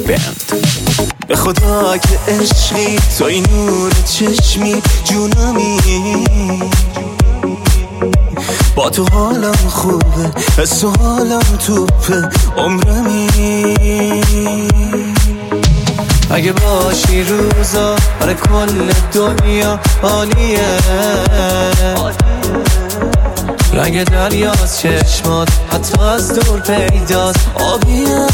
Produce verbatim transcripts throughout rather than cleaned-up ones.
بند. به خدا که عشقی تو این نور چشمی جونمی، با تو حالم خوبه، حس و حالم توپه عمرمی. اگه باشی روزا برای کل دنیا عالیه، رنگ دریاست چشمات حتی از دور پیداست آبیه.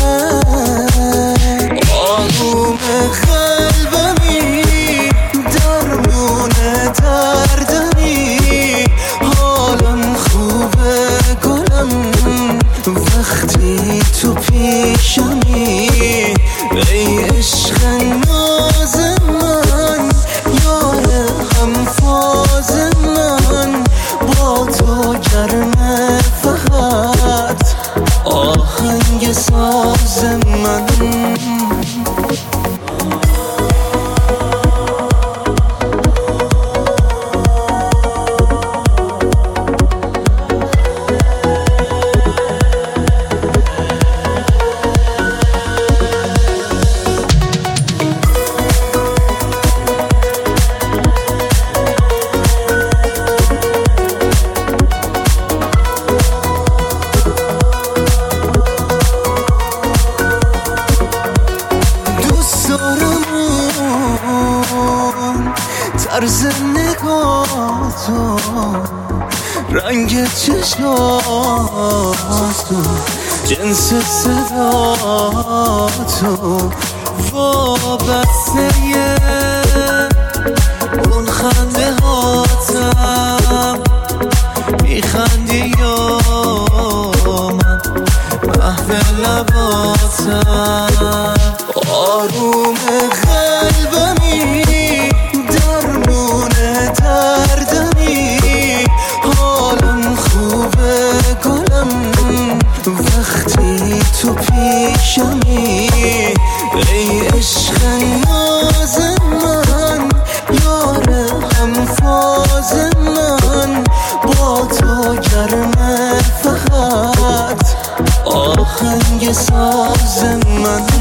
آروم قلبمی درمون دردمی، حالم خوبه گلم وقتی تو پیشمی. ای عشق ناز من، یار هم فاز من، با تو گرمه فقط آهنگ ساز من. طرز نگاهتو، رنگ چشماتو، جنس صداتو، وابسته اون خنده هاتم، میخندی یا من محو لباتم. آروم قلبمی درمون دردمی، حالم خوبه گلم وقتی تو پیشمی. ای عشق ناز من، یار هم فاز من، با تو گرمه فقط آهنگ ساز من.